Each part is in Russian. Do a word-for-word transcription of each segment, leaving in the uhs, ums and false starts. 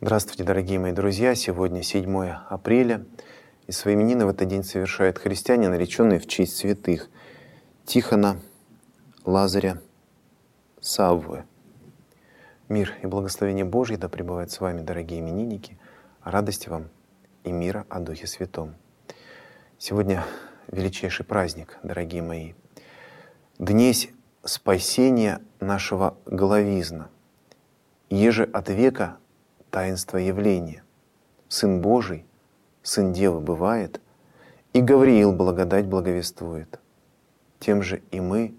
Здравствуйте, дорогие мои друзья! Сегодня седьмое апреля, и свои именины в этот день совершают христиане, нареченные в честь святых Тихона, Лазаря, Саввы. Мир и благословение Божье да пребывает с вами, дорогие именинники, радости вам и мира о Духе Святом. Сегодня величайший праздник, дорогие мои, днесь спасения нашего головизна, еже от века таинство явления. Сын Божий, Сын Девы бывает, и Гавриил благодать благовествует. Тем же и мы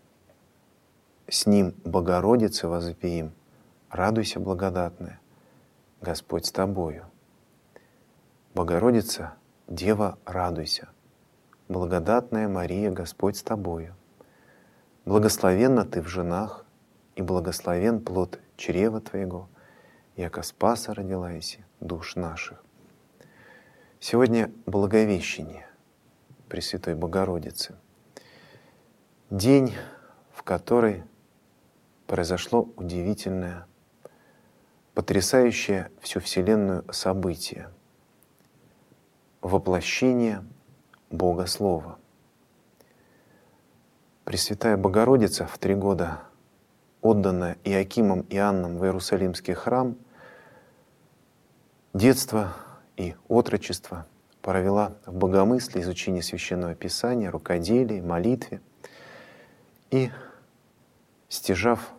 с Ним Богородице возопиим: радуйся, благодатная, Господь с тобою. Богородица, Дева, радуйся, благодатная Мария, Господь с тобою. Благословенна ты в женах, и благословен плод чрева твоего, яко Спаса родилась душ наших. Сегодня Благовещение Пресвятой Богородицы. День, в который произошло удивительное, потрясающее всю Вселенную событие — воплощение Бога Слова. Пресвятая Богородица, в три года отданная Иоакимом и Анном в Иерусалимский храм, детство и отрочество провела в богомыслии, изучении Священного Писания, рукоделии, молитве и, стяжав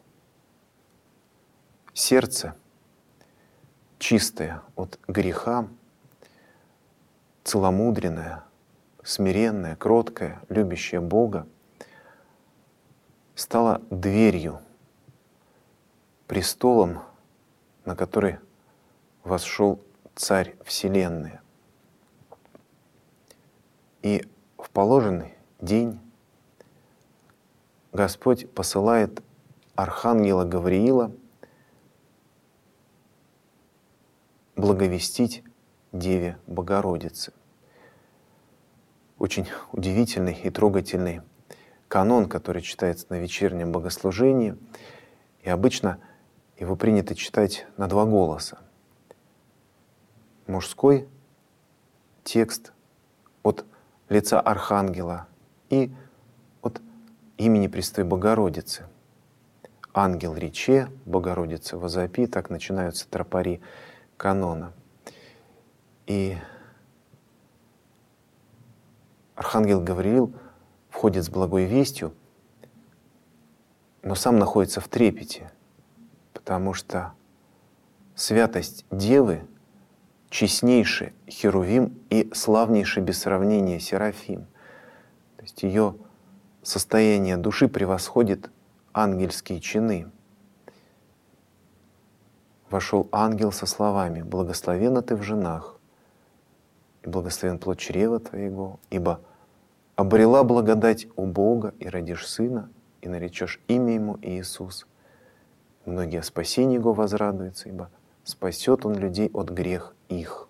сердце чистое от греха, целомудренное, смиренное, кроткое, любящее Бога, стала дверью, престолом, на который восшел Царь Вселенной. И в положенный день Господь посылает архангела Гавриила благовестить Деве Богородице. Очень удивительный и трогательный канон, который читается на вечернем богослужении, и обычно его принято читать на два голоса. Мужской текст от лица архангела и от имени Пресвятой Богородицы. Ангел рече, Богородица возопи, так начинаются тропари канона. И архангел Гавриил входит с благой вестью, но сам находится в трепете, потому что святость Девы честнейший Херувим и славнейший без сравнения Серафим. То есть ее состояние души превосходит ангельские чины. Вошел ангел со словами: «Благословенна ты в женах, и благословен плод чрева твоего, ибо обрела благодать у Бога, и родишь сына, и наречешь имя ему Иисус. Многие о спасении его возрадуются, ибо спасет он людей от грех их».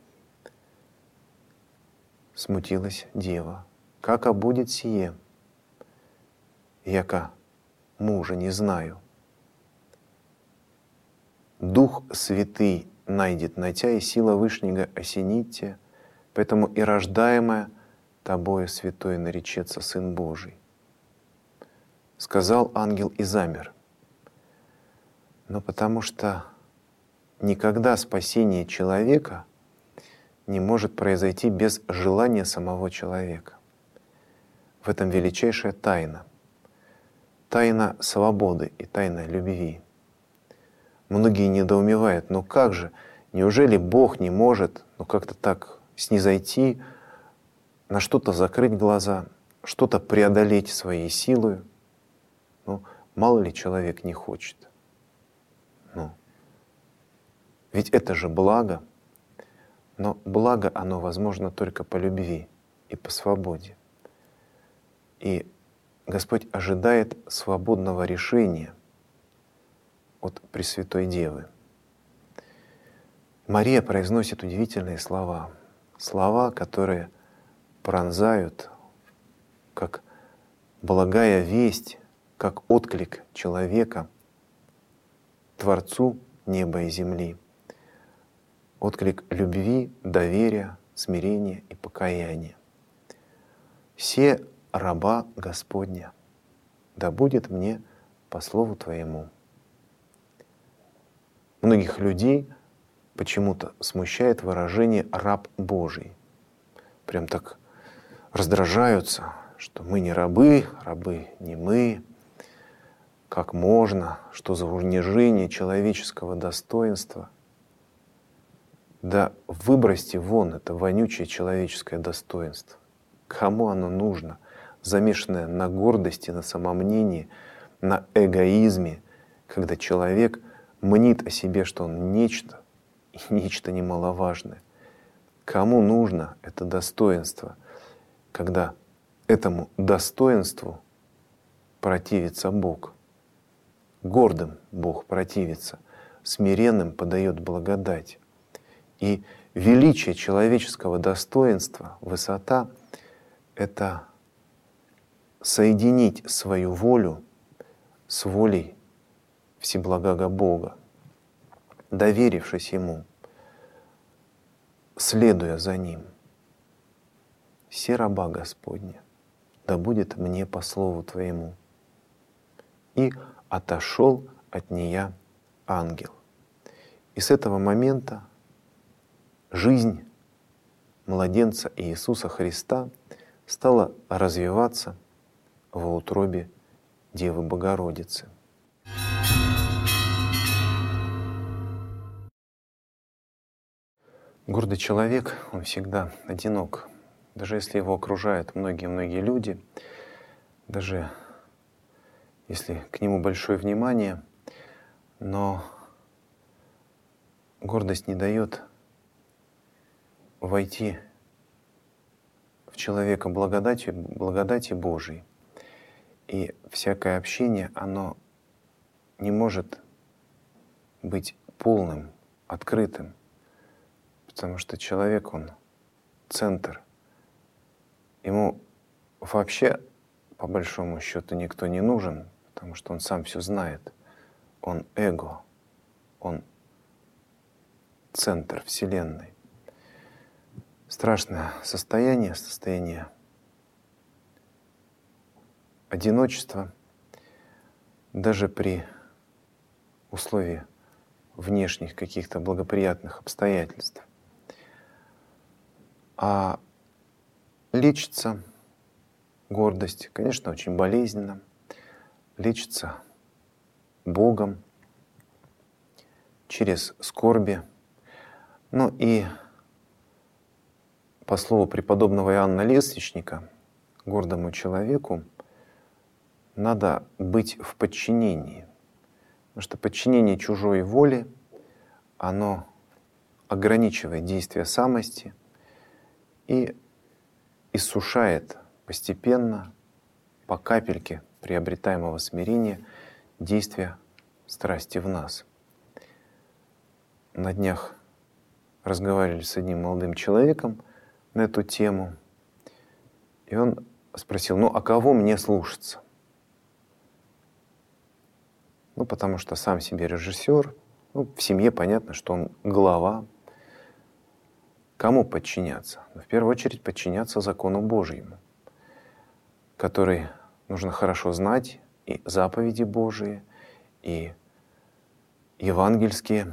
Смутилась дева: «Как обудет сие, яко мужа не знаю? Дух Святый найдет на тя, и сила Вышнего осенит тя, поэтому и рождаемая тобою святой наречется Сын Божий». Сказал ангел и замер. Но потому что никогда спасение человека не может произойти без желания самого человека. В этом величайшая тайна. Тайна свободы и тайна любви. Многие недоумевают: ну как же, неужели Бог не может ну как-то так снизойти, на что-то закрыть глаза, что-то преодолеть своей силой? Ну, мало ли человек не хочет. Ну, ведь это же благо. Но благо, оно возможно только по любви и по свободе. И Господь ожидает свободного решения от Пресвятой Девы. Мария произносит удивительные слова. Слова, которые пронзают, как благая весть, как отклик человека Творцу неба и земли. отклик любви, доверия, смирения и покаяния. «Се раба Господня, да будет мне по слову Твоему». Многих людей почему-то смущает выражение «раб Божий». Прям так раздражаются, что мы не рабы, рабы не мы. Как можно? Что за унижение человеческого достоинства? Да выбросьте вон это вонючее человеческое достоинство. Кому оно нужно? Замешанное на гордости, на самомнении, на эгоизме, когда человек мнит о себе, что он нечто, и нечто немаловажное. Кому нужно это достоинство, когда этому достоинству противится Бог? Гордым Бог противится, смиренным подает благодать. И величие человеческого достоинства, высота — это соединить свою волю с волей Всеблагого Бога, доверившись Ему, следуя за Ним. «Се раба Господня, да будет мне по слову Твоему». И отошел от нея ангел. И с этого момента жизнь младенца Иисуса Христа стала развиваться во утробе Девы Богородицы. Гордый человек, он всегда одинок. Даже если его окружают многие-многие люди, даже если к нему большое внимание, но гордость не дает войти в человека благодати, благодати Божией. И всякое общение, оно не может быть полным, открытым, потому что человек, он центр. Ему вообще, по большому счету, никто не нужен, потому что он сам все знает. Он эго, он центр Вселенной. Страшное состояние, состояние одиночества, даже при условии внешних каких-то благоприятных обстоятельств. А лечится гордость, конечно, очень болезненно, лечится Богом через скорби. Ну и по слову преподобного Иоанна Лествичника, гордому человеку надо быть в подчинении. Потому что подчинение чужой воле, оно ограничивает действие самости и иссушает постепенно, по капельке приобретаемого смирения, действия страсти в нас. На днях разговаривали с одним молодым человеком на эту тему, и он спросил: ну а кого мне слушаться? Ну, потому что сам себе режиссер, ну, в семье понятно, что он глава. Кому подчиняться? Ну, в первую очередь подчиняться закону Божьему, который нужно хорошо знать, и заповеди Божии, и евангельские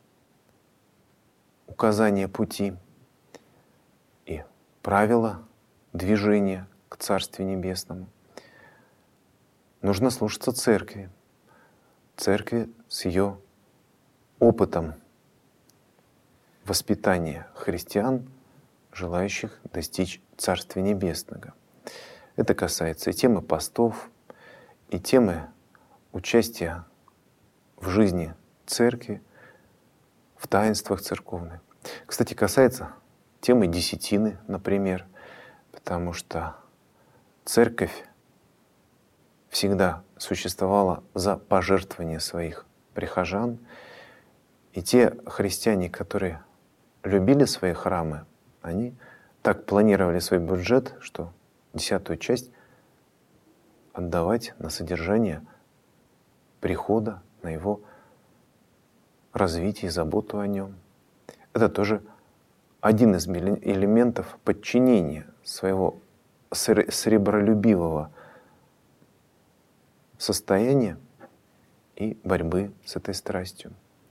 указания пути, и правила движения к Царству Небесному. Нужно слушаться Церкви, Церкви с ее опытом воспитания христиан, желающих достичь Царствия Небесного. Это касается и темы постов, и темы участия в жизни Церкви, в таинствах церковных. Кстати, касается темы десятины, например, потому что Церковь всегда существовала за пожертвование своих прихожан, и те христиане, которые любили свои храмы, они так планировали свой бюджет, что десятую часть отдавать на содержание прихода, на его развитие и заботу о нем. это тоже один из элементов подчинения своего сребролюбивого состояния и борьбы с этой страстью.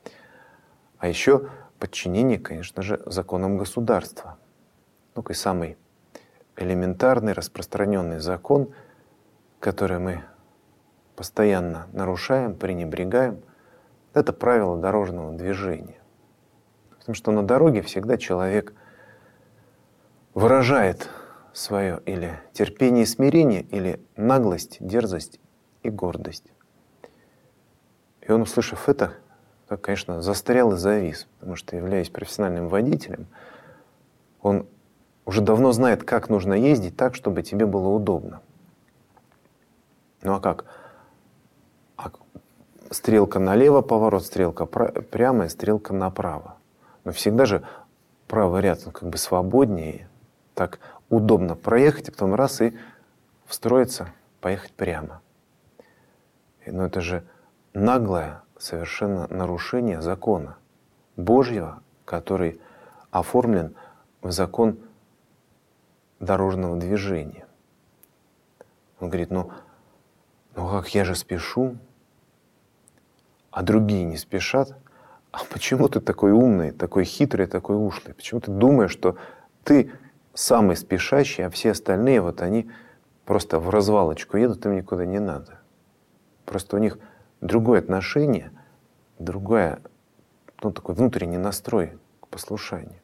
А еще подчинение, конечно же, законам государства. Ну, и самый элементарный, распространенный закон, который мы постоянно нарушаем, пренебрегаем, это правила дорожного движения. Потому что на дороге всегда человек выражает свое или терпение и смирение, или наглость, дерзость и гордость. И он, услышав это, то, конечно, застрял и завис, потому что, являясь профессиональным водителем, он уже давно знает, как нужно ездить так, чтобы тебе было удобно. Ну а как? А стрелка налево, поворот, стрелка прямо и стрелка направо. Но всегда же правый ряд, он как бы свободнее, так удобно проехать, а потом раз и встроиться, поехать прямо. Но это же наглое совершенно нарушение закона Божьего, который оформлен в закон дорожного движения. Он говорит, ну, ну как я же спешу, а другие не спешат. А почему ты такой умный, такой хитрый, такой ушлый? Почему ты думаешь, что ты самый спешащий, а все остальные, вот они просто в развалочку едут, им никуда не надо? Просто у них другое отношение, другая, ну, такой внутренний настрой к послушанию.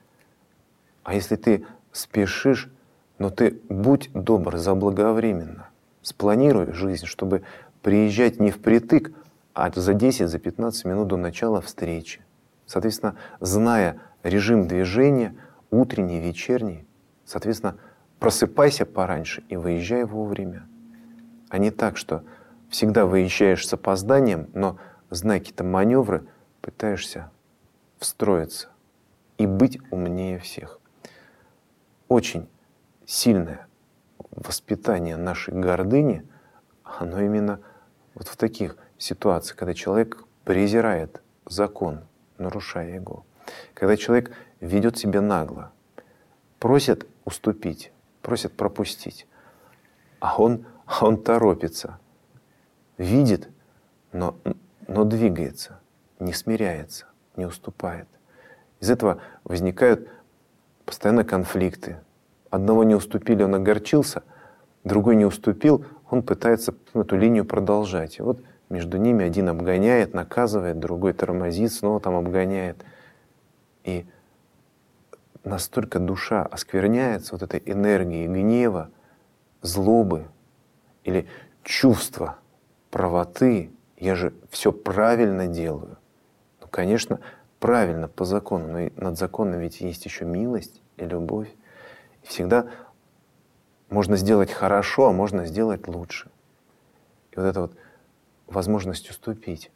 А если ты спешишь, но ты будь добр заблаговременно, спланируй жизнь, чтобы приезжать не впритык, а за десять, за пятнадцать минут до начала встречи. Соответственно, зная режим движения, утренний, вечерний, соответственно, просыпайся пораньше и выезжай вовремя. А не так, что всегда выезжаешь с опозданием, но, зная какие-то маневры, пытаешься встроиться и быть умнее всех. Очень сильное воспитание нашей гордыни, оно именно вот в таких ситуациях, когда человек презирает закон, нарушая его, когда человек ведет себя нагло, просит уступить, просит пропустить, а он, а он торопится, видит, но, но двигается, не смиряется, не уступает. Из этого возникают постоянно конфликты. Одного не уступили, он огорчился, другой не уступил, он пытается эту линию продолжать. И вот между ними один обгоняет, наказывает, другой тормозит, снова там обгоняет. И настолько душа оскверняется вот этой энергией гнева, злобы или чувства правоты. Я же все правильно делаю. Ну, конечно, правильно по закону, но и над законом ведь есть еще милость и любовь. И всегда можно сделать хорошо, а можно сделать лучше. И вот эта вот возможность уступить.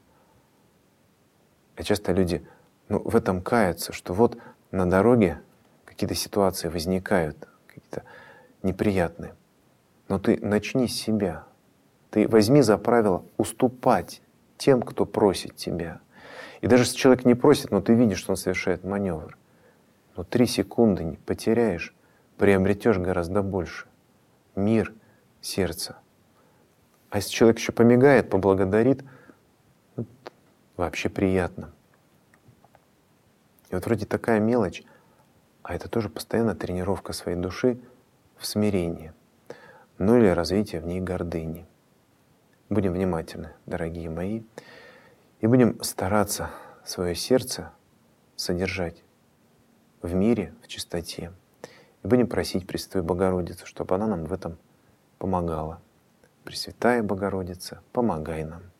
И часто люди ну, в этом каются, что вот на дороге какие-то ситуации возникают, какие-то неприятные. Но ты начни с себя. Ты возьми за правило уступать тем, кто просит тебя. И даже если человек не просит, но ты видишь, что он совершает маневр, но три секунды не потеряешь, приобретешь гораздо больше. Мир, сердце. А если человек еще помигает, поблагодарит, ну, вообще приятно. И вот вроде такая мелочь, а это тоже постоянно тренировка своей души в смирении, ну или развитие в ней гордыни. Будем внимательны, дорогие мои, и будем стараться свое сердце содержать в мире, в чистоте. И будем просить Пресвятую Богородицу, чтобы она нам в этом помогала. Пресвятая Богородица, помогай нам.